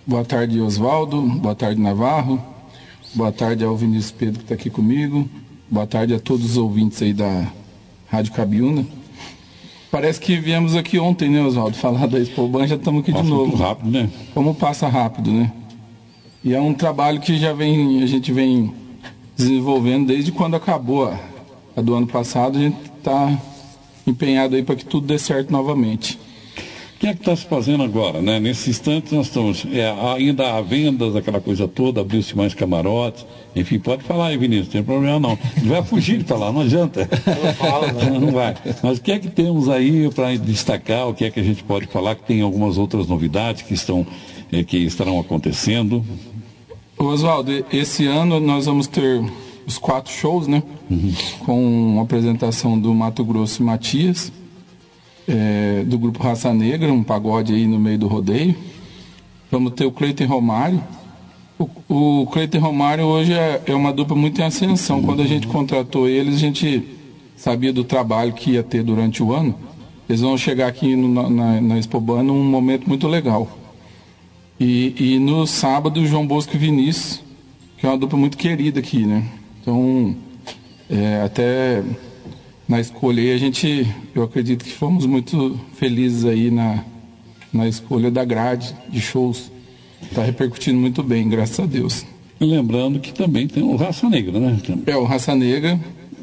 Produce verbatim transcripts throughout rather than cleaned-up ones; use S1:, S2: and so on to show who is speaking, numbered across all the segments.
S1: Boa tarde, Oswaldo. Boa tarde, Navarro. Boa tarde ao Vinícius Pedro que está aqui comigo. Boa tarde a todos os ouvintes aí da Rádio Cabiúna. Parece que viemos aqui ontem, né, Oswaldo? Falar da Expoban, já estamos aqui passa de novo.
S2: Muito rápido, né?
S1: Como passa rápido, né? E é um trabalho que já vem, a gente vem desenvolvendo desde quando acabou a, a do ano passado. A gente está empenhado aí para que tudo dê certo novamente.
S2: O que é que está se fazendo agora, né? Nesse instante nós estamos, é, ainda há vendas, aquela coisa toda, abriu-se mais camarotes, enfim, pode falar aí, Vinícius, não tem problema não. Não vai fugir de falar, não adianta.
S3: Não fala,
S2: não. Não vai. Mas o que é que temos aí para destacar, o que é que a gente pode falar, que tem algumas outras novidades que, estão, é, que estarão acontecendo?
S1: Oswaldo, esse ano nós vamos ter os quatro shows, né? Uhum. Com a apresentação do Mato Grosso e Matias. É, do grupo Raça Negra, um pagode aí no meio do rodeio. Vamos ter o Cleiton Romário. O, o Cleiton Romário hoje é, é uma dupla muito em ascensão. Quando a gente contratou eles, a gente sabia do trabalho que ia ter durante o ano. Eles vão chegar aqui no, na, na Expoban num momento muito legal. E, e no sábado, o João Bosco e Vinícius, que é uma dupla muito querida aqui, né? Então, é, até... na escolha aí, a gente, eu acredito que fomos muito felizes aí na, na escolha da grade de shows. Está repercutindo muito bem, graças a Deus.
S2: E lembrando que também tem o Raça Negra, né?
S1: É, o Raça Negra,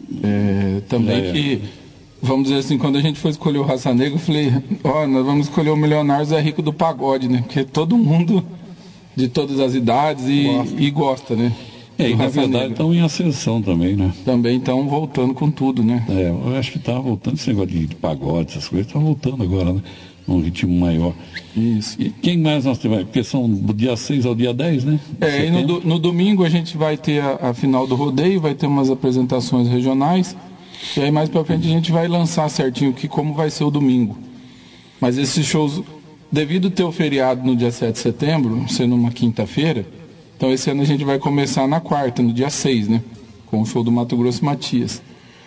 S1: é, também é. que, vamos dizer assim, quando a gente foi escolher o Raça Negra, eu falei, ó, oh, nós vamos escolher o Milionários é Rico do Pagode, né? Porque todo mundo, de todas as idades, e gosta, e gosta né?
S2: É, e na verdade estão em ascensão também, né?
S1: Também estão voltando com tudo, né?
S2: É, eu acho que está voltando, esse negócio de, de pagode, essas coisas, está voltando agora, né? Num ritmo maior.
S1: Isso.
S2: E quem mais nós temos? Porque são do dia seis ao dia dez, né?
S1: É, e no, do, no domingo a gente vai ter a, a final do rodeio, vai ter umas apresentações regionais, e aí mais pra frente a gente vai lançar certinho que, como vai ser o domingo. Mas esses shows, devido ter o feriado no dia sete de setembro, sendo uma quinta-feira, então esse ano a gente vai começar na quarta, no dia seis, né? Com o show do Mato Grosso e Matias.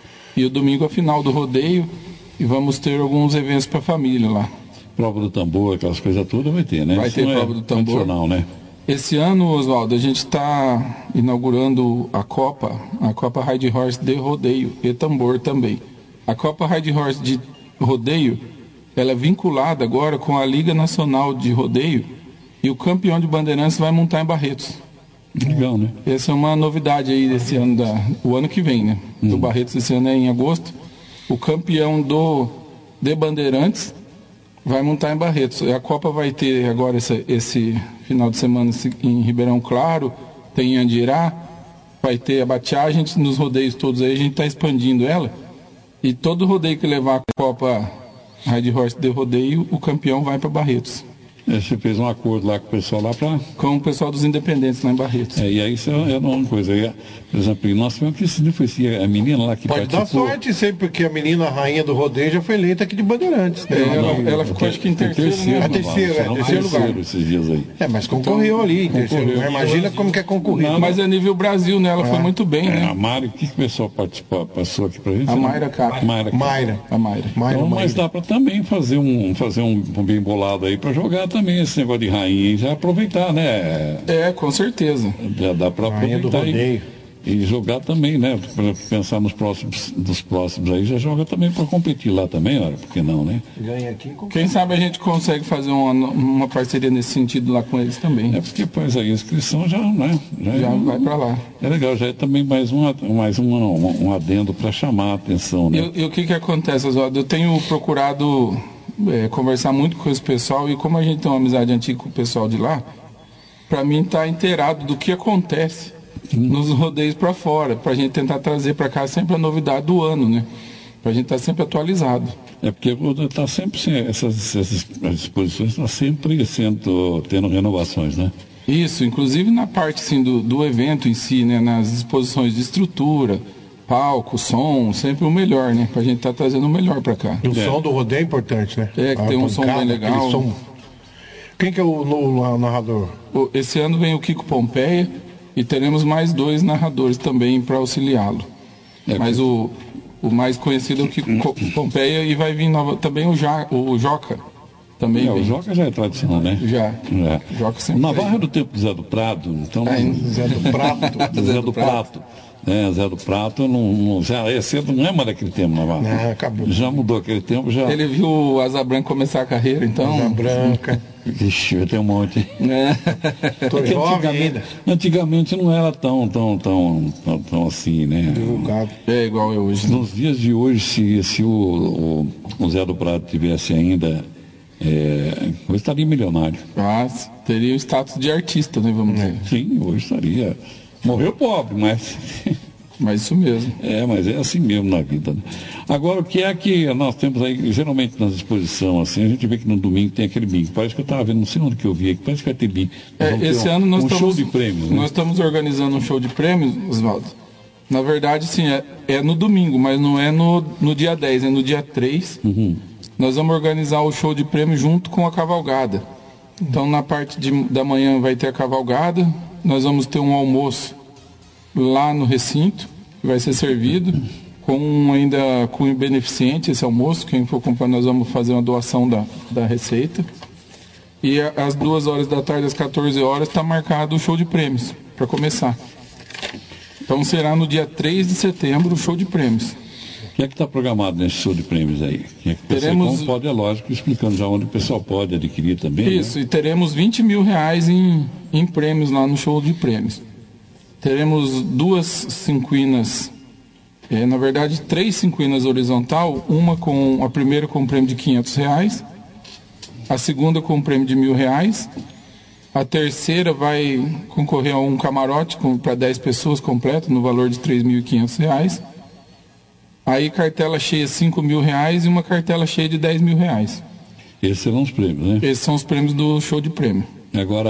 S1: E o domingo a final do rodeio, e vamos ter alguns eventos para a família lá.
S2: Prova do tambor, aquelas coisas todas vai ter, né?
S1: Vai
S2: Isso
S1: ter prova
S2: é
S1: do tambor.
S2: Né?
S1: Esse ano, Oswaldo, a gente está inaugurando a Copa, a Copa Ride Horse de rodeio e tambor também. A Copa Ride Horse de rodeio, ela é vinculada agora com a Liga Nacional de Rodeio, e o campeão de Bandeirantes vai montar em Barretos.
S2: Legal, né?
S1: Essa é uma novidade aí desse ano, da, o ano que vem, né? Hum. Do Barretos esse ano é em agosto. O campeão do de Bandeirantes vai montar em Barretos. A Copa vai ter agora esse, esse final de semana em Ribeirão Claro, tem em Andirá, vai ter a Batiá, a gente nos rodeios todos aí, a gente está expandindo ela. E todo rodeio que levar a Copa Ride Horse de rodeio, o campeão vai para Barretos.
S2: Você fez um acordo lá com o pessoal lá para...
S1: Com o pessoal dos independentes lá em Barretos.
S2: É, e aí isso é uma coisa. Aí, por exemplo, nós tivemos que se foi a menina lá que
S3: Pode
S2: participou...
S3: dar sorte sempre, porque a menina, a rainha do rodeio, já foi eleita aqui de Bandeirantes. Né?
S1: É, ela, ela, ela ficou, acho que em terceiro, terceiro, né?
S3: É terceiro, é, terceiro lugar.
S2: Esses dias aí.
S3: É, mas concorreu então, ali em terceiro lugar. Imagina como que é concorrido.
S1: Não, mas é nível Brasil, né? Ela é. foi muito bem,
S2: é,
S1: né?
S2: A Mari, o que, que o pessoal participou, passou aqui pra gente?
S1: A Mayra Cap.
S2: Mayra.
S3: Mayra.
S1: A Mayra.
S3: Mayra
S2: então, mas dá para também fazer um, fazer um, um bem bolado aí para jogar também esse negócio de rainha e já aproveitar, né?
S1: É, com certeza.
S2: Já dá para aproveitar e, e jogar também, né? Para pensar nos próximos, dos próximos aí, já joga também para competir lá também, olha, por que não, né?
S3: Ganha aqui.
S1: Quem sabe a gente consegue fazer uma, uma parceria nesse sentido lá com eles também.
S2: É porque, pois aí, a inscrição já, né?
S1: Já, já é, vai para lá.
S2: É legal, já é também mais um, mais uma, um, um adendo para chamar a atenção, né?
S1: E, e o que que acontece, Oswaldo? Eu tenho procurado é, conversar muito com esse pessoal, e como a gente tem uma amizade antiga com o pessoal de lá, para mim estar tá inteirado do que acontece hum. nos rodeios para fora, para a gente tentar trazer para cá sempre a novidade do ano, né? Para a gente estar tá sempre atualizado.
S2: É porque está sempre, essas, essas exposições estão sempre sendo, tendo renovações, né?
S1: Isso, inclusive na parte assim, do, do evento em si, né? Nas exposições de estrutura, palco, som, sempre o melhor, né? Para a gente estar tá trazendo o melhor para cá.
S3: E o
S1: é.
S3: som do rodeio é importante, né?
S1: É, que a tem um pancada, som bem legal. Som...
S3: Quem que é o, o, o narrador?
S1: Esse ano vem o Kiko Pompeia e teremos mais dois narradores também para auxiliá-lo. É, Mas o, o mais conhecido é o Kiko Pompeia, e vai vir nova, também o, ja, o Joca, também
S2: É,
S1: vem.
S2: o Joca já é tradição, né?
S1: Já.
S2: É.
S1: Joca sempre
S2: Navarra é
S1: vem.
S2: do tempo do Zé do Prado, então...
S1: É,
S3: Zé do Prato.
S2: Zé do Prato. É, Zé do Prato, não, não, já, esse não é mais daquele tempo, Navarro.
S3: Não, acabou.
S2: Já mudou aquele tempo, já.
S1: Ele viu o Asa Branca começar a carreira, então...
S3: Asa Branca.
S2: Ixi, eu tenho um monte.
S1: É.
S3: Tô
S2: Porque
S3: jovem
S2: antigamente,
S3: ainda.
S2: antigamente não era tão, tão, tão, tão, tão assim, né?
S3: Divulgado.
S1: É igual eu hoje. Né?
S2: Nos dias de hoje, se, se o, o, o Zé do Prato tivesse ainda, é, hoje estaria milionário.
S1: Ah, teria o status de artista, né, vamos dizer.
S2: Sim, hoje estaria. Morreu pobre, mas...
S1: Mas isso mesmo.
S2: É, mas é assim mesmo na vida. Né? Agora, o que é que nós temos aí, geralmente nas exposições, assim, a gente vê que no domingo tem aquele bingo. Parece que eu estava vendo, não sei onde que eu vi aqui, parece que vai ter bingo. Nós
S1: É,
S2: vamos ter
S1: esse
S2: um,
S1: ano nós
S2: um
S1: estamos,
S2: show de prêmios, né?
S1: nós estamos organizando um show de prêmios, Oswaldo. Na verdade, sim, é, é no domingo, mas não é no, no dia dez, é no dia três.
S2: Uhum.
S1: Nós vamos organizar o show de prêmios junto com a cavalgada. Então, na parte de, da manhã vai ter a cavalgada, nós vamos ter um almoço lá no recinto, que vai ser servido, com ainda cunho beneficente esse almoço. Quem for comprar, nós vamos fazer uma doação da, da receita. E a, às duas horas da tarde, às quatorze horas, está marcado o show de prêmios, para começar. Então será no dia três de setembro o show de prêmios.
S2: O que é que está programado nesse show de prêmios aí? Que é que
S1: Teremos...
S2: Como pode, é lógico, explicando já onde o pessoal pode adquirir também.
S1: Isso,
S2: né?
S1: e teremos vinte mil reais em, em prêmios lá no show de prêmios. Teremos duas cinquinas, é, na verdade três cinquinas horizontal, uma com a primeira com um prêmio de quinhentos reais, a segunda com um prêmio de mil reais, a terceira vai concorrer a um camarote para dez pessoas completo no valor de três mil e quinhentos reais. Aí cartela cheia cinco mil reais e uma cartela cheia de dez mil reais.
S2: Esses serão os prêmios, né?
S1: Esses são os prêmios do show de prêmio.
S2: Agora,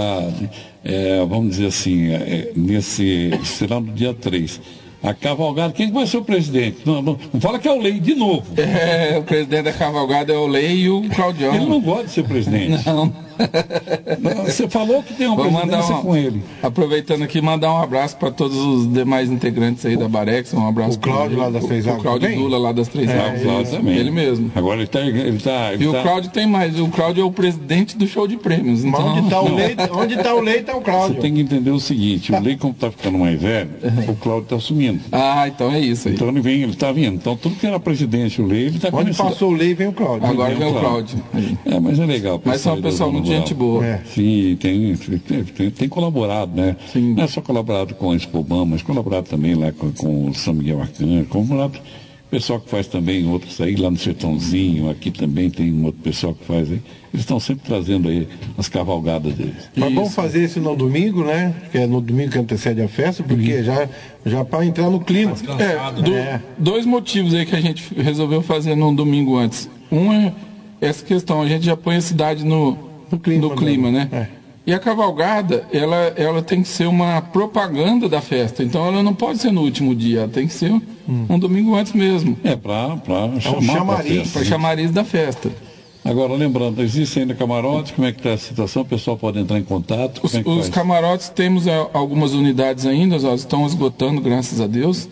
S2: é, vamos dizer assim, é, nesse, será no dia três. A cavalgada, quem vai ser o presidente? Não, não, não fala que é o Lei de novo.
S1: É, o presidente da cavalgada é o Lei e o Claudião.
S2: Ele não gosta de ser presidente.
S1: Não.
S2: Não, você falou que tem uma
S1: Vou mandar
S2: presidência
S1: uma,
S2: com ele.
S1: aproveitando aqui, mandar um abraço para todos os demais integrantes aí da Barex. Um abraço
S3: O Cláudio lá das Três Águas
S1: O Cláudio
S3: também?
S1: Dula lá das Três
S3: É,
S1: Águas.
S2: O Cláudio também.
S1: Ele mesmo.
S2: Agora ele está. Ele tá, ele
S1: E o
S2: tá-
S1: Cláudio tem mais. O Cláudio é o presidente do show de prêmios.
S3: Mas
S1: Então...
S3: onde está o Lei, onde tá o Lei, está o
S2: Você
S3: Cláudio.
S2: tem que entender o seguinte: o Lei, como está ficando mais velho, o Cláudio está assumindo.
S1: Ah, então é isso aí.
S2: Então ele vem, ele está vindo. Então tudo que era presidente, o Lei, ele está
S3: Onde
S2: começando.
S3: passou o Lei, vem o Cláudio.
S1: Agora
S2: vem
S1: vem
S2: o
S1: o Cláudio. aí.
S2: É, mas é legal.
S1: Mas são um
S2: aí da
S1: pessoal
S2: Zona
S1: muito gente
S2: Rural.
S1: boa.
S3: É.
S2: Sim, tem, tem, tem, tem colaborado, né?
S1: Sim.
S2: Não é só colaborado com a Expobam, mas colaborado também lá com, com o São Miguel Arcanjo, colaborado com o pessoal que faz também outros aí, lá no Sertãozinho, aqui também tem um outro pessoal que faz aí. Eles estão sempre trazendo aí as cavalgadas deles.
S3: Mas vamos
S1: Isso.
S3: fazer isso no domingo, né? Que é no domingo que antecede a festa, porque já, já para entrar no clima.
S1: É, do-
S3: É.
S1: dois motivos aí que a gente resolveu fazer num domingo antes. Um é essa questão, a gente já põe a cidade no,
S3: No clima,
S1: no clima, né?
S3: É.
S1: E a cavalgada, ela, ela tem que ser uma propaganda da festa. Então ela não pode ser no último dia, ela tem que ser um domingo antes mesmo.
S2: É, para chamar pra
S3: chamariz,
S2: festa,
S1: Para
S2: né?
S1: chamariz da festa.
S2: Agora, lembrando, existe ainda camarotes, como é que está a situação? O pessoal pode entrar em contato?
S1: Os,
S2: Como é que
S1: os
S2: faz?
S1: camarotes temos é, algumas unidades ainda, elas estão esgotando, graças a Deus.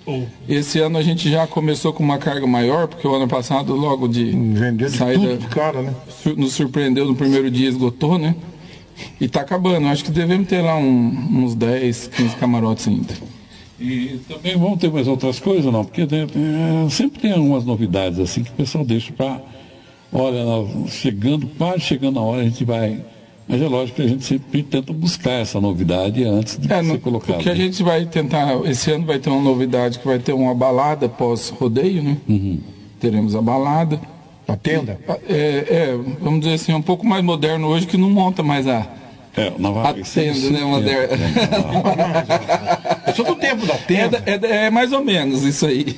S1: Esse ano a gente já começou com uma carga maior, porque o ano passado, logo de
S3: Vendeu de
S1: saída,
S3: tudo de cara, né?
S1: sur- nos surpreendeu no primeiro dia, esgotou, né? E tá acabando. Acho que devemos ter lá um- uns dez, quinze camarotes ainda.
S2: E também vão ter mais outras coisas, não? Porque né, é, sempre tem algumas novidades assim que o pessoal deixa para. Olha, nós chegando, quase chegando a hora, a gente vai. Mas é lógico que a gente sempre tenta buscar essa novidade antes de
S1: É,
S2: ser
S1: no,
S2: colocado.
S1: porque a gente vai tentar, esse ano vai ter uma novidade, que vai ter uma balada pós-rodeio, né?
S2: Uhum.
S1: Teremos a balada.
S3: A tenda.
S1: É, é, vamos dizer assim, um pouco mais moderno hoje, que não monta mais a,
S2: É, na
S1: a tenda, né? Moderna.
S3: Eu sou do tempo da
S1: É,
S3: tenda.
S1: da- é da- é mais ou menos isso aí.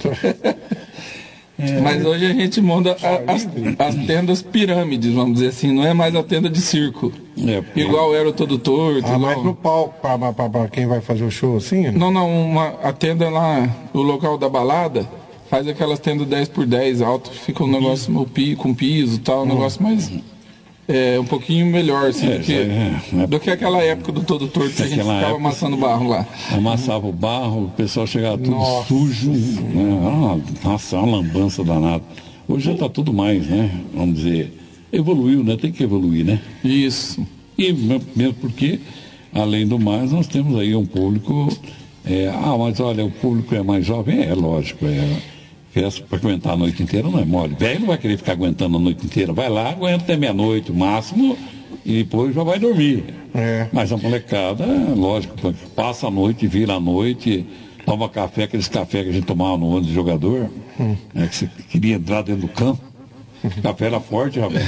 S1: Mas hoje a gente monta a- as, as tendas pirâmides, vamos dizer assim, não é mais a tenda de circo.
S2: É, porque-
S1: Igual era o Todo Torto.
S3: Ah, mas
S1: igual-
S3: no palco, para quem vai fazer o show assim? né?
S1: Não, não, uma, a tenda lá, o local da balada, faz aquelas tendas dez por dez alto, fica um negócio no pi, com piso e tal, um negócio mais. É, um pouquinho melhor, assim,
S2: É,
S1: do, que,
S2: é, é.
S1: do que aquela época do Todo Torto que a gente
S2: Aquela
S1: ficava
S2: época,
S1: amassando barro lá.
S2: Amassava o barro, o pessoal chegava tudo
S3: Nossa.
S2: sujo. Né? Ah, nossa, é uma lambança danada. Hoje já está tudo mais, né? Vamos dizer, evoluiu, né? Tem que evoluir, né?
S1: Isso.
S2: E mesmo porque, além do mais, nós temos aí um público... É, ah, mas olha, o público é mais jovem? É, lógico, é... Festa para aguentar a noite inteira não é mole. Velho não vai querer ficar aguentando a noite inteira. Vai lá, aguenta até meia-noite, o máximo, e depois já vai dormir.
S3: É.
S2: Mas a molecada, lógico, passa a noite, vira a noite, toma café, aqueles cafés que a gente tomava no ônibus de jogador, hum. né, que você queria entrar dentro do campo. O café era forte, rapaz.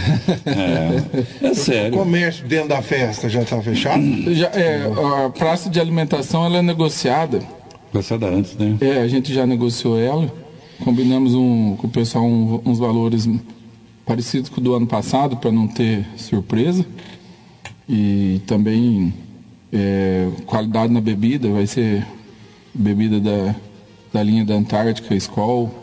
S2: É, é sério.
S3: O comércio dentro da festa já está fechado?
S1: Já, é, a praça de alimentação ela é negociada.
S2: Negociada antes, né?
S1: É, a gente já negociou ela. Combinamos um, com o pessoal um, uns valores parecidos com o do ano passado, para não ter surpresa. E também é, qualidade na bebida, vai ser bebida da, da linha da Antártica, Skol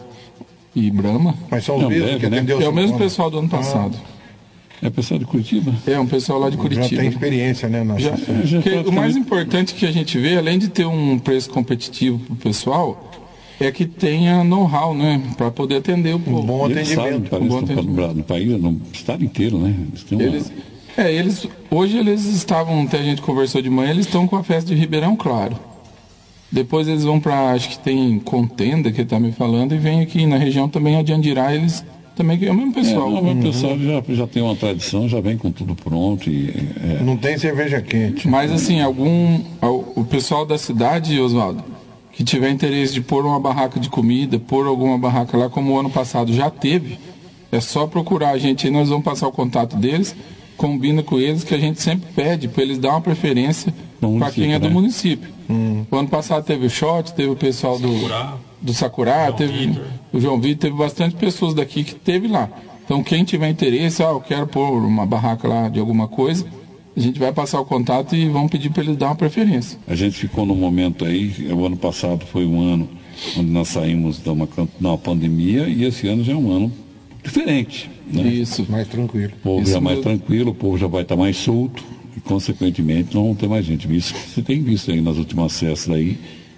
S1: e Brahma.
S3: Mas são os
S2: Não,
S3: mesmos
S2: deve,
S3: que
S2: né?
S3: atendeu
S1: É o mesmo
S3: Paulo.
S1: pessoal do ano passado.
S2: Ah, é pessoal de Curitiba?
S1: É, um pessoal lá de Curitiba.
S3: Já tem experiência, né? Na
S1: Já,
S2: já
S1: porque
S2: praticamente...
S1: O mais importante que a gente vê, além de ter um preço competitivo para o pessoal, é que tenha know-how, né? Para poder atender o povo.
S3: Um bom
S2: Eles sabem,
S3: atendimento.
S2: parece,
S1: Um bom
S2: no,
S1: atendimento.
S2: no país, no estado inteiro, né? Eles têm uma...
S1: Eles, é, eles, hoje eles estavam, até a gente conversou de manhã, eles estão com a festa de Ribeirão Claro. Depois eles vão para, acho que tem Contenda, que ele está me falando, e vem aqui na região também, a Diandirá, eles também, que é o mesmo pessoal.
S2: É, não, o pessoal já, já tem uma tradição, já vem com tudo pronto. E, é...
S3: Não tem cerveja quente.
S1: Mas assim, algum, o pessoal da cidade, Oswaldo, que tiver interesse de pôr uma barraca de comida, pôr alguma barraca lá, como o ano passado já teve, é só procurar a gente aí, nós vamos passar o contato deles, combina com eles, que a gente sempre pede para eles dar uma preferência para quem é do
S2: né?
S1: município.
S3: Hum.
S1: O ano passado teve o Shot, teve o pessoal do Sakura, do Sakura
S4: João
S1: teve
S4: Vitor.
S1: o João Vitor, teve bastante pessoas daqui que teve lá. Então quem tiver interesse, ah, eu quero pôr uma barraca lá de alguma coisa, a gente vai passar o contato e vamos pedir para eles dar uma preferência.
S2: A gente ficou num momento aí, o ano passado foi um ano onde nós saímos de uma, de uma pandemia e esse ano já é um ano diferente. Né?
S1: Isso.
S3: Mais tranquilo.
S2: O povo
S1: Isso
S2: já mais
S1: mesmo.
S2: tranquilo, o povo já vai estar mais solto e, consequentemente, não vão ter mais gente. Isso que você tem visto aí nas últimas festas aí,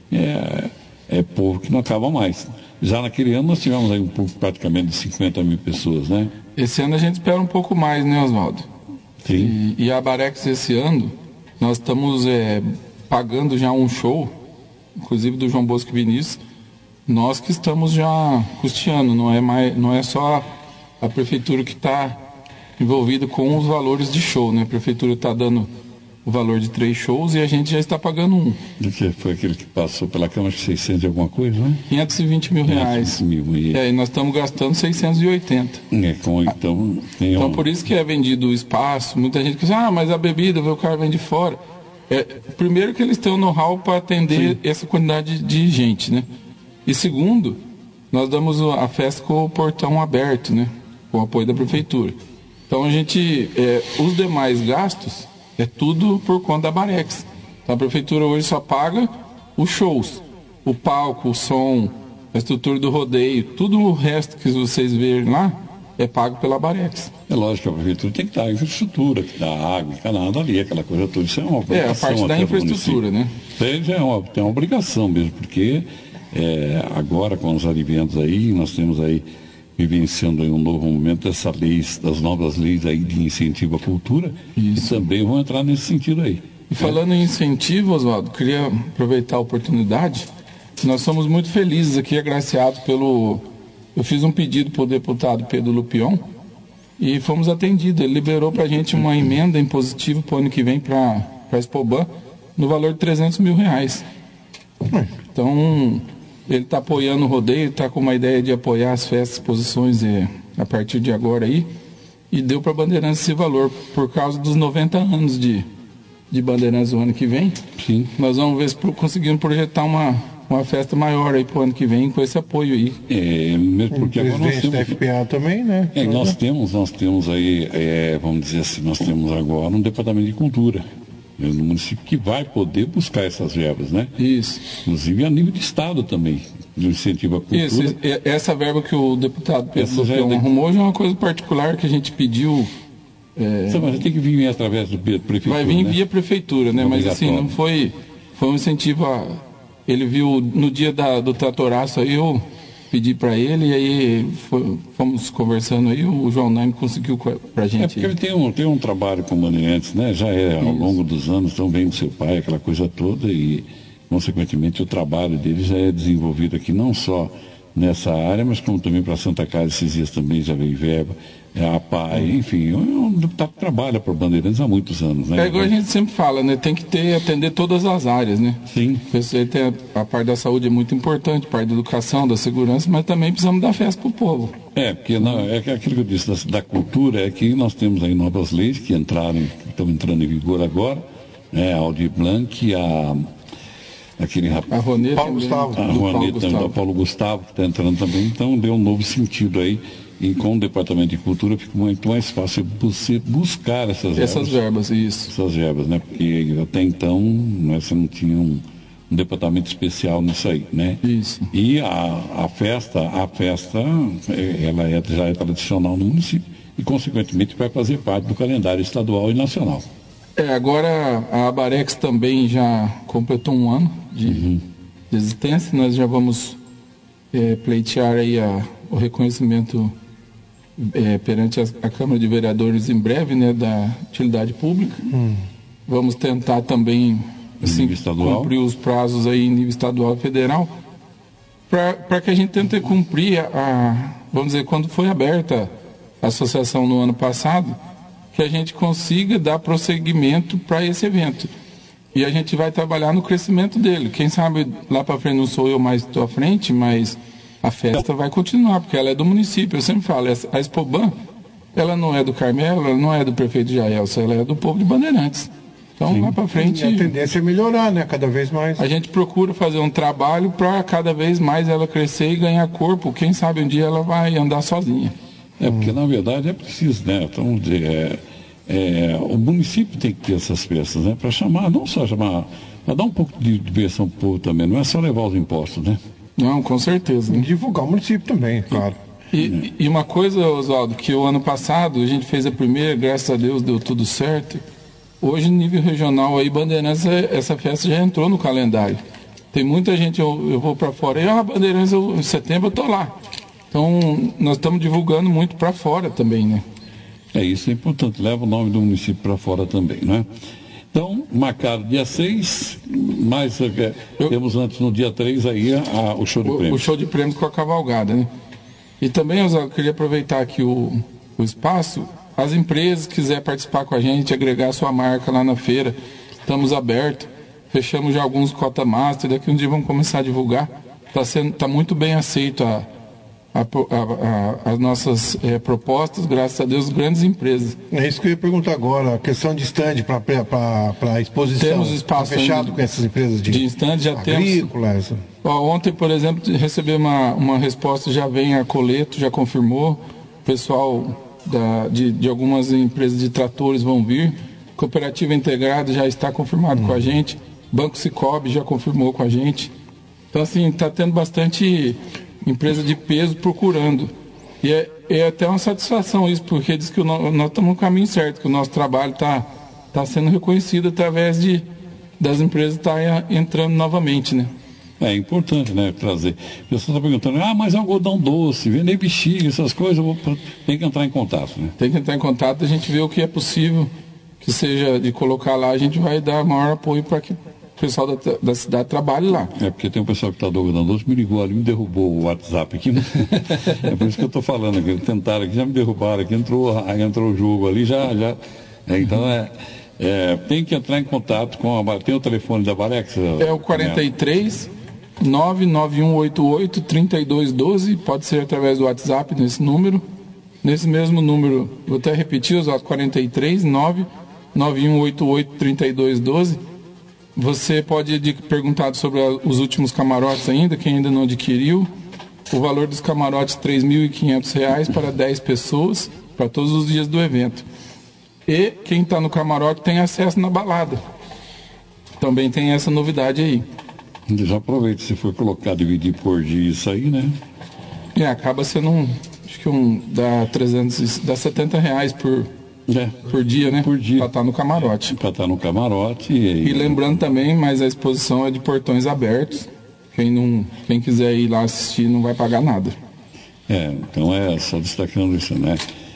S2: é, é povo que não acaba mais. Já naquele ano nós tivemos aí um pouco praticamente de cinquenta mil pessoas, né?
S1: Esse ano a gente espera um pouco mais, né, Oswaldo?
S2: Sim.
S1: E, e a Barex esse ano, nós estamos é, pagando já um show, inclusive do João Bosco Vinícius, nós que estamos já custeando, não é, mais, não é só a prefeitura que está envolvida com os valores de show, né? A prefeitura está dando o valor de três shows e a gente já está pagando um.
S2: Do que foi aquele que passou pela Câmara, acho que seiscentos e alguma coisa, né?
S1: quinhentos e vinte mil reais.
S2: quinhentos mil, e...
S1: É, e nós estamos gastando seiscentos e oitenta.
S2: É, com, então, tem
S1: Então,
S2: um...
S1: por isso que é vendido o espaço. Muita gente diz, ah, mas a bebida, o cara vem de fora. É, primeiro que eles têm o know-how para atender Sim. essa quantidade de gente, né? E segundo, nós damos a festa com o portão aberto, né? Com o apoio da prefeitura. Então, a gente, é, os demais gastos, é tudo por conta da Barex. Então, a prefeitura hoje só paga os shows, o palco, o som, a estrutura do rodeio, tudo o resto que vocês verem lá é pago pela Barex.
S2: É lógico que a prefeitura tem que dar a infraestrutura, que dá água, encanada ali, aquela coisa toda. Isso é uma obrigação.
S1: É, a parte da infraestrutura, né?
S2: Isso aí já é uma, tem uma obrigação mesmo, porque é, agora com os adventos aí, nós temos aí vivenciando aí um novo momento dessas leis, das novas leis aí de incentivo à cultura,
S1: Isso.
S2: e também vão entrar nesse sentido aí.
S1: E falando em incentivo, Oswaldo, queria aproveitar a oportunidade. Nós somos muito felizes aqui, agraciados pelo... Eu fiz um pedido para o deputado Pedro Lupion e fomos atendidos. Ele liberou para a gente uma emenda impositiva para o ano que vem para a Expoban no valor de trezentos mil reais. Então, ele está apoiando o rodeio, está com uma ideia de apoiar as festas, exposições é, a partir de agora aí. E deu para a Bandeirantes esse valor por causa dos noventa anos de, de Bandeirantes no ano que vem.
S2: Sim.
S1: Nós vamos ver se conseguimos projetar uma, uma festa maior aí para o ano que vem com esse apoio aí.
S2: É, mesmo porque
S3: o
S2: agora nós
S3: presidente
S2: temos...
S3: da F P A também, né?
S2: É, nós temos, nós temos aí, é, vamos dizer assim, nós temos agora um departamento de cultura né, no município que vai poder buscar essas verbas, né?
S1: Isso.
S2: Inclusive a nível de estado também, de incentivo à cultura.
S1: Isso, e- essa verba que o deputado Pedro
S2: Essa já é
S1: Lupion
S2: da-
S1: arrumou já é uma coisa particular que a gente pediu.
S2: Você vai ter que vir através do pre- prefeitura,
S1: Vai vir
S2: né?
S1: via prefeitura, né? Mas assim,
S2: Obrigatório.
S1: não foi, foi um incentivo a... Ele viu no dia da, do tratoraço aí, eu, pedi para ele, e aí foi, fomos conversando aí, o João Naime conseguiu para a gente.
S2: É porque ele tem um, tem um trabalho com Bandeirantes, né? Já é ao Isso. longo dos anos, então vem do seu pai, aquela coisa toda, e consequentemente o trabalho dele já é desenvolvido aqui, não só nessa área, mas como também para Santa Casa, esses dias também já veio verba, é a P A I, enfim, é um deputado que trabalha para Bandeirantes há muitos anos, né?
S1: É igual a gente sempre fala, né? Tem que ter, atender todas as áreas, né?
S2: Sim.
S1: Você tem a, a parte da saúde é muito importante, a parte da educação, da segurança, mas também precisamos dar festa para o povo.
S2: É, porque não, é aquilo que eu disse da, da cultura, é que nós temos aí novas leis que entraram, que estão entrando em vigor agora, né? A Aldir Blanc, a aquele rapaz,
S1: a Ronê
S3: Paulo
S1: também,
S3: Gustavo,
S2: a Ronê também, o Paulo Gustavo, que está entrando também, então deu um novo sentido aí. E com o Departamento de Cultura fica muito mais fácil você buscar essas verbas.
S1: Essas verbas, isso.
S2: Essas verbas, né? Porque até então né, você não tinha um, um departamento especial nisso aí, né?
S1: Isso.
S2: E a, a festa, a festa, ela é, já é tradicional no município e, consequentemente, vai fazer parte do calendário estadual e nacional.
S1: É, agora a Abarex também já completou um ano de, uhum. de existência. Nós já vamos é, pleitear aí a, o reconhecimento É, perante a, a Câmara de Vereadores em breve, né, da utilidade pública. Hum. Vamos tentar também assim, cumprir os prazos aí em nível estadual e federal, para que a gente tente cumprir a, a, vamos dizer, quando foi aberta a associação no ano passado, que a gente consiga dar prosseguimento para esse evento. E a gente vai trabalhar no crescimento dele. Quem sabe lá para frente não sou eu mais estou à frente, mas a festa vai continuar, porque ela é do município. Eu sempre falo, a Expoban, ela não é do Carmelo, ela não é do prefeito Jaelson, ela é do povo de Bandeirantes. Então, Sim. lá para frente...
S3: E a tendência é melhorar, né? Cada vez mais.
S1: A gente procura fazer um trabalho para cada vez mais ela crescer e ganhar corpo. Quem sabe um dia ela vai andar sozinha.
S2: É, porque na verdade é preciso, né? Então, é, é, o município tem que ter essas festas, né? Para chamar, não só chamar, para dar um pouco de diversão para o povo também, não é só levar os impostos, né?
S1: Não, com certeza.
S3: E divulgar o município também, claro.
S1: E, e uma coisa, Oswaldo, que o ano passado a gente fez a primeira, graças a Deus deu tudo certo. Hoje, no nível regional, aí, Bandeirantes, essa festa já entrou no calendário. Tem muita gente, eu, eu vou para fora, e ah, Bandeirantes, eu, em setembro eu estou lá. Então, nós estamos divulgando muito para fora também, né?
S2: É, isso é importante, leva o nome do município para fora também, né? Então, marcado dia seis, mas é, eu, temos antes no dia três aí a, o show de prêmios.
S1: O show de prêmios com a cavalgada, né? E também, eu queria aproveitar aqui o, o espaço, as empresas que quiserem participar com a gente, agregar a sua marca lá na feira, estamos abertos, fechamos já alguns cota master, daqui um dia vamos começar a divulgar. Está sendo, tá muito bem aceito a, a, a, a, as nossas é, propostas, graças a Deus, grandes empresas.
S3: É isso que eu ia perguntar agora, a questão de stand para a exposição.
S1: Temos espaço
S3: tá fechado com essas empresas de,
S1: de stand, já
S3: agrícolas.
S1: Temos. Ó, ontem, por exemplo, recebi uma, uma resposta, já vem a Coleto, já confirmou, o pessoal da, de, de algumas empresas de tratores vão vir, Cooperativa Integrada já está confirmado hum. com a gente, Banco Cicobi já confirmou com a gente. Então, assim, está tendo bastante empresa de peso procurando. E é, é até uma satisfação isso, porque diz que o no, nós estamos no caminho certo, que o nosso trabalho está tá sendo reconhecido através de, das empresas estar tá entrando novamente, né?
S2: É importante, né, trazer. A pessoa está perguntando, ah, mas é algodão doce, vender bexiga, essas coisas, eu vou... tem que entrar em contato, né?
S1: Tem que entrar em contato, a gente vê o que é possível, que seja de colocar lá, a gente vai dar maior apoio para que o pessoal da, da cidade trabalhe lá.
S2: É, porque tem um pessoal que está do algodão doce, me ligou ali, me derrubou o WhatsApp aqui, né? É por isso que eu estou falando aqui, tentaram aqui, já me derrubaram aqui, entrou, entrou o jogo ali, já... já é, então, é, é, tem que entrar em contato com a... Tem o telefone da Barex?
S1: É o quarenta e três... nove nove um oito oito, três dois um dois, pode ser através do WhatsApp nesse número. Nesse mesmo número, vou até repetir, os quarenta e três, nove nove um oito oito, três dois um dois. Você pode perguntar sobre os últimos camarotes ainda, quem ainda não adquiriu. O valor dos camarotes, três mil e quinhentos reais para dez pessoas, para todos os dias do evento. E quem está no camarote tem acesso na balada. Também tem essa novidade aí.
S2: Já aproveita, se for colocar, dividir por dia isso aí, né?
S1: É, acaba sendo um, acho que um, dá trezentos, dá setenta reais por, é, por dia, né?
S2: Por dia.
S1: Para estar no camarote.
S2: Para estar no camarote. E,
S1: e lembrando também, mas a exposição é de portões abertos. Quem, não, quem quiser ir lá assistir não vai pagar nada.
S2: É, então é só destacando isso, né?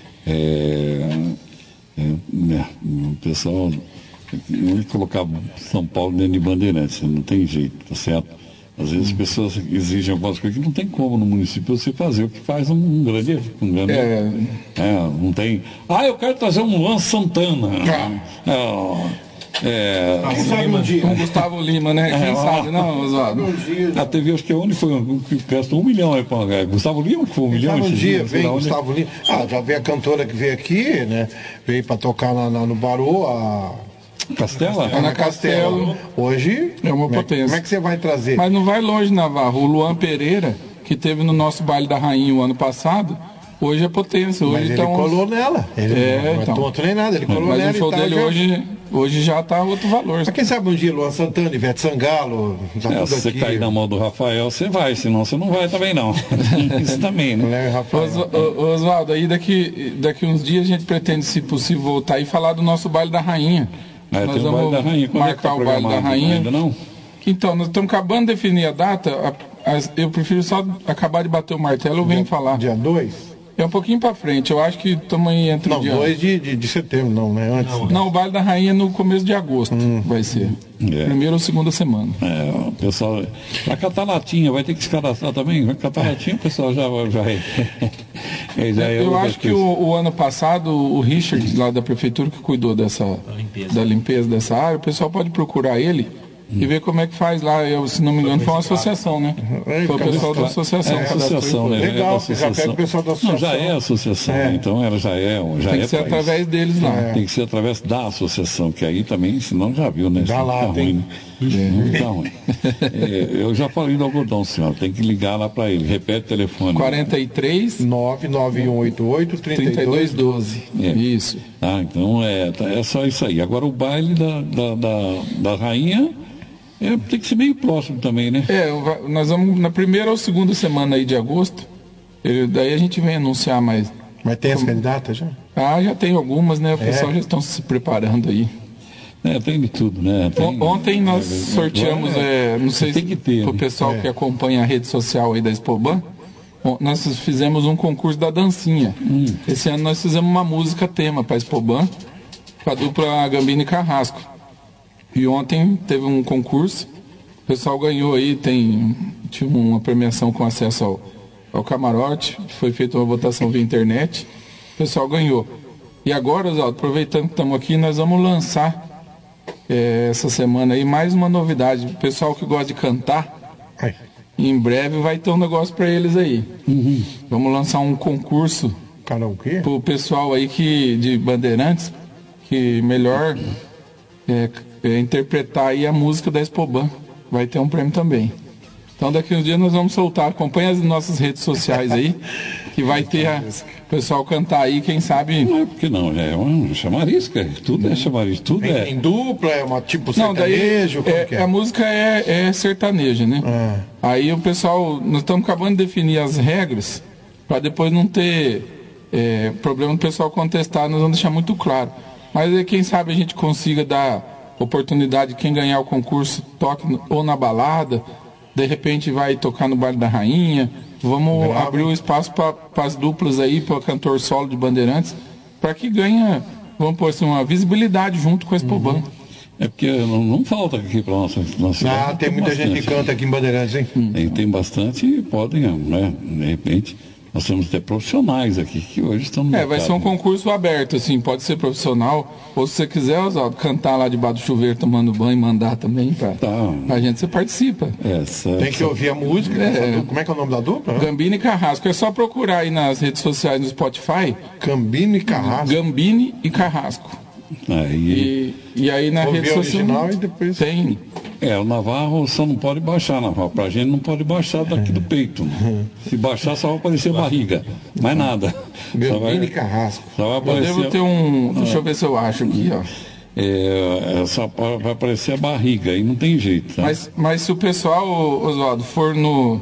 S2: É, é, né, o pessoal não colocar São Paulo dentro de Bandeirantes, não tem jeito, tá certo? Às vezes as pessoas exigem algumas coisas que não tem como no município você fazer o que faz um, um grande. Um grande
S1: É.
S2: é, não tem. Ah, eu quero trazer um Luan Santana. É, é,
S3: Quem sabe um dia?
S1: Com Gustavo Lima, né? Quem
S2: É,
S1: sabe, não, Oswaldo?
S2: a T V, acho que é onde foi um, que gastou um milhão aí para Gustavo Lima, que foi um milhão.
S3: Um
S2: esses
S3: dia
S2: dias, sei
S3: vem
S2: lá onde.
S3: Gustavo Lima. Ah, já veio a cantora que veio aqui, né? Veio para tocar na, na- no Barô, a
S2: Castela?
S1: Ana Castelo.
S3: Hoje.
S1: É uma
S3: como
S1: potência.
S3: Como é que você vai trazer?
S1: Mas não vai longe, Navarro. O Luan Pereira, que teve no nosso baile da Rainha o ano passado, hoje é potência. Hoje
S3: Mas ele
S1: tá uns-
S3: colou nela. Ele
S1: É,
S3: não é
S1: então.
S3: tonto nem nada, ele colou
S1: Mas
S3: nela
S1: o show
S3: e tal.
S1: dele
S3: já-
S1: hoje, hoje já tá outro valor.
S3: Mas quem sabe um dia Luan Santana, Ivete Sangalo, tá
S2: É,
S3: tudo
S2: se você
S3: aqui.
S2: cair na mão do Rafael, você vai, senão você não vai também não. Isso também, né?
S3: Né, Rafael?
S1: Os- Ô, Oswaldo, aí daqui, daqui uns dias a gente pretende, se possível, voltar e falar do nosso baile da Rainha.
S2: É,
S1: Nós
S2: tem o
S1: vamos
S2: baile da Rainha. Quando é que tá
S1: marcar o baile da
S2: programado?
S1: Rainha.
S2: Ainda não?
S1: Então, nós estamos acabando de definir a data. a- as- eu prefiro só acabar de bater o martelo, eu venho falar.
S3: Dia dois?
S1: É um pouquinho para frente. Eu acho que estamos aí entre
S3: Não,
S1: o dia...
S3: dois de, de, de setembro, não, né? Antes.
S1: Não, o baile da Rainha é no começo de agosto vai ser.
S2: É.
S1: Primeira ou segunda semana.
S2: É, o pessoal. Vai catar latinha, vai ter que se cadastrar também? Vai catar latinha, o pessoal já, já é. É, já é
S1: Eu
S2: outra
S1: acho que
S2: coisa.
S1: o, o ano passado, o Richard, lá da prefeitura, que cuidou dessa, da limpeza dessa área, o pessoal pode procurar ele e ver como é que faz lá. Eu, se não me engano, foi uma associação, né? Foi o pessoal da associação.
S2: É, associação, né?
S3: Legal,
S2: É da
S3: você já pega o pessoal da
S2: Não,
S3: associação.
S2: já é associação,
S3: É.
S2: né? Então ela já é. Já
S1: Tem
S2: é
S1: que ser
S2: país.
S1: através deles lá.
S2: Tem que ser através da associação, que aí também, senão já viu, né?
S3: Já
S2: Senão
S3: lá,
S2: fica
S3: tem-
S2: ruim, né? Não fica ruim. É, eu já falei do algodão, senhor. Tem que ligar lá para ele. Repete o telefone.
S1: quarenta e três,
S3: nove nove um oito oito,
S1: trinta
S3: trinta
S1: e
S3: e
S1: dois,
S3: dois.
S1: doze.
S2: É.
S1: Isso.
S2: Ah, então é, tá- é só isso aí. Agora o baile da, da, da, da rainha é, tem que ser meio próximo também, né?
S1: É, eu va- nós vamos na primeira ou segunda semana aí de agosto. Eu- daí a gente vem anunciar mais.
S3: Mas tem as candidatas já?
S1: Ah, já tem algumas, né? O
S3: É.
S1: pessoal já estão se preparando aí.
S2: É, tem de tudo, né? Tem-
S1: On- Ontem nós
S2: é,
S1: sorteamos,
S2: é,
S1: é, não sei
S2: tem
S1: se
S2: que ter,
S1: o
S2: né?
S1: pessoal
S3: É.
S1: que acompanha a rede social aí da Expoban, on- nós fizemos um concurso da dancinha.
S2: Hum.
S1: Esse ano nós fizemos uma música tema para a Expoban, com a dupla Gambini e Carrasco. E ontem teve um concurso, o pessoal ganhou aí, tem, tinha uma premiação com acesso ao, ao camarote, foi feita uma votação via internet, o pessoal ganhou. E agora, Oswaldo, aproveitando que estamos aqui, nós vamos lançar é, essa semana aí mais uma novidade. O pessoal que gosta de cantar,
S3: Ai.
S1: em breve vai ter um negócio para eles aí. Vamos lançar um concurso
S3: Karaokê?
S1: pro pessoal aí que, de Bandeirantes, que melhor é, é, interpretar aí a música da Expoban. Vai ter um prêmio também. Então daqui uns dias nós vamos soltar. Acompanhe as nossas redes sociais aí, que vai ter a, o pessoal cantar aí, quem sabe.
S2: Não é porque não, é uma chamarisca, tudo é chamarisca, tudo
S3: Em,
S2: é.
S3: em dupla, é uma tipo
S1: Não, daí
S3: sertanejo? como
S1: é,
S3: que é?
S1: a música é, é sertaneja, né?
S3: Ah.
S1: Aí o pessoal, nós estamos acabando de definir as regras para depois não ter é, problema do pessoal contestar, nós vamos deixar muito claro. Mas aí, quem sabe a gente consiga dar oportunidade, quem ganhar o concurso toque no- ou na balada, de repente vai tocar no baile da Rainha. Vamos
S3: Grave.
S1: abrir o espaço para as duplas aí, para o cantor solo de Bandeirantes, para que ganhe, vamos pôr assim, uma visibilidade junto com a Expoban.
S2: É porque não, não falta aqui para nossa, nossa cidade.
S3: Ah, tem muita gente que
S2: bastante.
S3: canta aqui em Bandeirantes, hein?
S2: Tem, tem bastante e podem, né? De repente, nós temos até profissionais aqui que hoje estão no
S1: É, vai ser um
S2: mercado.
S1: concurso aberto, assim, pode ser profissional, ou se você quiser, Oswaldo, cantar lá debaixo do chuveiro tomando banho e mandar também pra,
S2: Tá.
S1: pra gente, você participa.
S3: Tem
S2: Essa,
S3: que
S2: essa-
S3: ouvir a música.
S1: É.
S3: essa dupla. Como é que é o nome da dupla?
S1: Gambini e Carrasco, é só procurar aí nas redes sociais, no Spotify,
S3: Cambino e Carrasco.
S1: Gambini e Carrasco.
S2: Aí,
S1: E, e aí na
S3: Ouvir
S1: rede
S3: a
S1: social
S3: original e depois-
S1: tem.
S2: é, o Navarro só não pode baixar, Navarro. Pra gente não pode baixar daqui do peito. Se baixar, só vai aparecer barriga. Mais nada. Só
S3: Gambino
S2: vai,
S3: e Carrasco.
S2: só vai
S1: Eu
S2: aparecer.
S1: devo ter um. Deixa eu ver se eu acho aqui, ó.
S2: É, é, só pa- vai aparecer a barriga, aí não tem jeito. Tá?
S1: Mas, mas se o pessoal, Oswaldo, for no,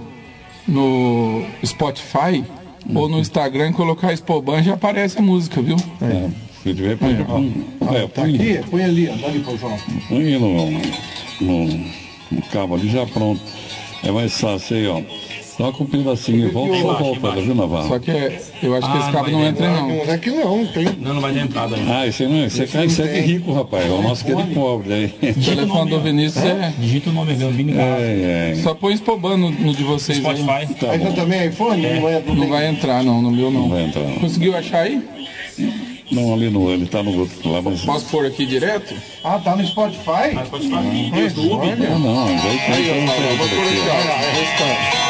S1: no Spotify ou no Instagram e colocar Expoban, já aparece a música, viu?
S2: É, se tiver, põe, põe, é,
S3: Tá
S2: põe,
S3: aqui? Põe ali, ó. Dá ali pro João.
S2: põe no, no, no cabo ali já pronto. É mais fácil aí, ó. Toca um pedacinho e volta, só volta, tá viu, Navarro?
S1: Só que é, eu acho que
S4: Ah,
S1: esse cabo
S4: não
S1: não
S4: vai
S1: entra, não.
S3: Não é que não, tem.
S4: Não, não vai ter entrada ainda.
S2: Ah, esse, não, esse, esse, é, esse é de rico, rapaz. O nosso que é de pobre. Aí.
S1: O telefone do Vinícius é...
S4: Digita o nome, Vini Carlos.
S2: É, é.
S1: Só põe Spoban no, no de vocês aí.
S4: Spotify.
S2: Tá
S3: Aí já
S2: bom.
S3: também é iPhone? Não, é, não,
S1: Não
S3: tem-
S1: vai entrar, não. No meu, não.
S2: Não vai entrar, não.
S1: Conseguiu achar aí?
S2: Não, ali no, ele tá no outro lá, mas...
S1: Posso pôr aqui direto?
S3: Ah, tá no Spotify?
S4: Ah, Spotify. YouTube.
S2: Não, não, já
S1: Aí, ó,
S2: entrou.
S1: eu vou pôr aqui, ó.
S3: Olha lá, é restante.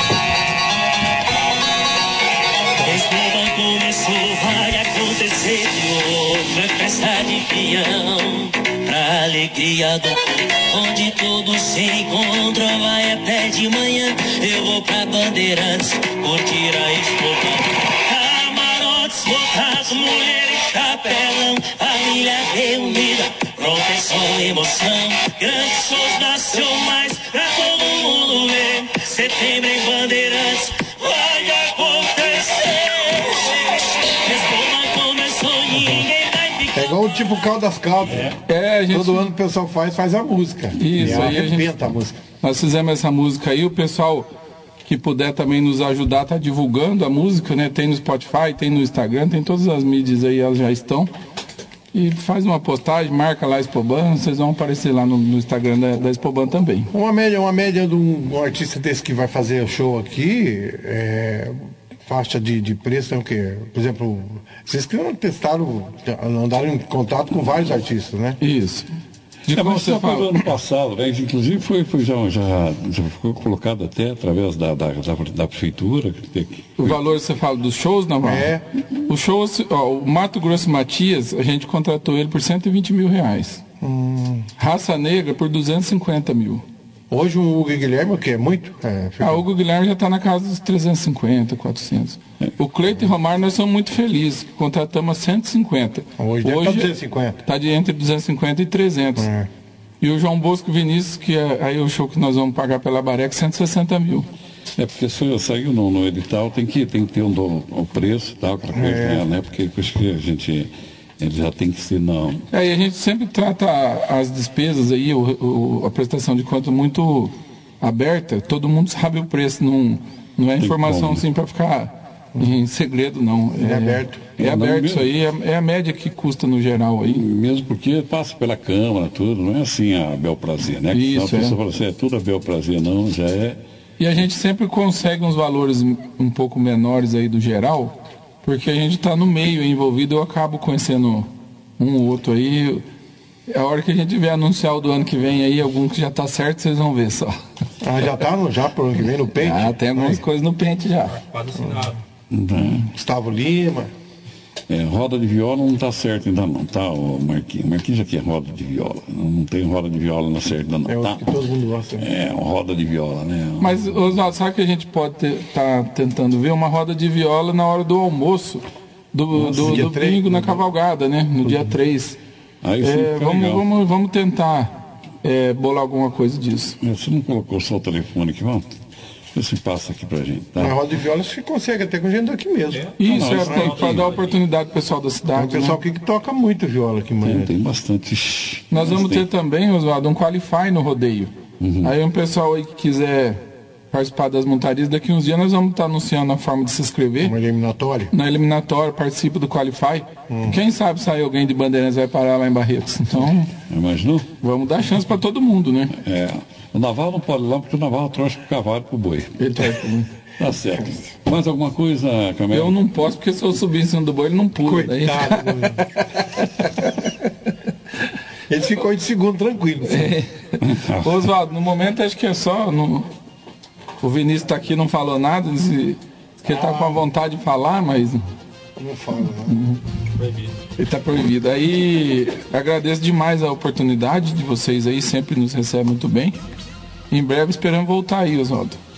S5: Desde começou, vai acontecer de novo. É festa de peão, pra alegria do povo, onde todos se encontram. Vai até de manhã, eu vou pra Bandeirantes, curtir a Expo. Camarotes botados, mulheres chapelão, família reunida, pronta é só emoção. Grandes shows nacionais, pra todo mundo ver. Setembro em Bandeirantes, vai acontecer. Responda, começou, ninguém vai ficar.
S3: É igual o tipo Caldas Caldas.
S1: É, a gente...
S3: Todo ano o pessoal faz, faz a música.
S1: Isso,
S3: e
S1: aí a gente-
S3: arrebenta a música.
S1: Nós fizemos essa música aí, o pessoal que puder também nos ajudar, tá divulgando a música, né? Tem no Spotify, tem no Instagram, tem todas as mídias aí, elas já estão. E faz uma postagem, marca lá a Expoban, vocês vão aparecer lá no, no Instagram da, da Expoban também.
S3: Uma média, uma média de um, um artista desse que vai fazer o show aqui, é, faixa de, de preço é o quê? Por exemplo, vocês que não testaram, andaram em contato com vários artistas, né?
S1: Isso. De
S2: É,
S1: como
S2: mas
S1: você
S2: só foi no
S1: fala?
S2: ano passado, né? Inclusive foi, foi já, já, já foi colocado até através da, da, da, da prefeitura. Que tem que-
S1: O valor você fala dos shows, Navarro?
S3: É.
S1: O show, ó, o Mato Grosso Matias, a gente contratou ele por cento e vinte mil reais. Raça Negra por duzentos e cinquenta mil.
S3: Hoje o Hugo Guilherme, o que é muito? É, fica-
S1: Ah, o Hugo Guilherme já está na casa dos trezentos e cinquenta, quatrocentos. O Cleiton e Romário nós somos muito felizes, que contratamos a cento e cinquenta.
S3: Hoje deve estar duzentos e cinquenta.
S1: Está de entre duzentos e cinquenta e trezentos.
S3: É.
S1: E o João Bosco Vinícius, que é aí o show que nós vamos pagar pela Barec, cento e sessenta mil.
S2: É porque se saiu no, no edital, tem que, tem que ter um do, o preço e tal, aquela coisa, né? Porque acho que a gente ele já tem que ser não.
S1: Aí a gente sempre trata as despesas aí, o, o- a prestação de conta muito aberta, todo mundo sabe o preço, não, não é informação
S2: como, né?
S1: assim para ficar em segredo, não.
S3: É aberto.
S1: É,
S2: É, não
S1: aberto isso
S2: mesmo.
S1: aí, é, é a média que custa no geral aí.
S2: Mesmo porque passa pela Câmara, tudo, não é assim a bel prazer, né?
S1: Isso,
S2: Senão a pessoa
S1: é.
S2: fala assim, é tudo a bel prazer, não, já é.
S1: E a gente sempre consegue uns valores um pouco menores aí do geral, porque a gente está no meio envolvido, eu acabo conhecendo um ou outro aí. A hora que a gente vier anunciar o do ano que vem aí, algum que já está certo, vocês vão ver só.
S3: Ah, já tá no, já pro ano que vem no pente?
S1: Ah, tem algumas coisas no pente já.
S4: Quase assinado.
S3: Gustavo Lima.
S2: É, roda de viola não está certo ainda não, tá, o Marquinhos? Marquinhos já quer roda de viola. Não, não tem roda de viola na certa ainda
S3: É
S2: não,
S3: o
S2: tá?
S3: que todo mundo gosta. Né?
S2: É, uma roda de viola, né?
S1: Mas, Oswaldo, sabe que a gente pode estar tentando ver uma roda de viola na hora do almoço, do,
S3: Nossa,
S1: do,
S3: dia
S1: do
S3: três,
S1: domingo na
S3: né?
S1: cavalgada, né? No dia três.
S2: Aí sim,
S1: É,
S2: fica
S1: vamos,
S2: legal.
S1: vamos, vamos tentar é, bolar alguma coisa disso.
S2: Você não colocou só o telefone aqui, vamos? Vê se passa aqui pra gente, tá?
S3: Na roda de viola você consegue até com gente daqui mesmo.
S1: Isso,
S2: não,
S1: é
S2: isso não
S1: para
S2: tem.
S1: dar oportunidade pro pessoal da
S3: Tem um
S1: cidade.
S3: pessoal
S1: né?
S3: aqui que toca muito viola aqui,
S2: Tem,
S3: mano.
S2: tem bastante. Ixi,
S1: Nós vamos
S2: tem.
S1: ter também, Oswaldo, um qualify no rodeio. Aí um pessoal aí que quiser participar das montarias, daqui uns dias nós vamos estar anunciando a forma de se inscrever.
S3: Uma eliminatória.
S1: Na eliminatória, participa do Qualify. Quem sabe sai alguém de Bandeirantes vai parar lá em Barretos. Então,
S2: Imaginou?
S1: vamos dar chance para todo mundo, né?
S2: É. O Naval não pode ir lá porque o Naval trouxe pro cavalo pro boi.
S1: Ele tá...
S2: Tá certo. Mais alguma coisa, Camila?
S1: Eu não posso, porque se eu subir em cima do boi, ele não pula. Daí...
S3: Coitado. Ele ficou de segundo tranquilo.
S1: Oswaldo, no momento acho que é só. No... O Vinícius está aqui, não falou nada, disse que ele está com a vontade de falar, mas
S3: Não fala, não.
S4: Proibido.
S1: ele está proibido. Aí agradeço demais a oportunidade de vocês aí, sempre nos recebem muito bem. Em breve esperamos voltar aí, Oswaldo.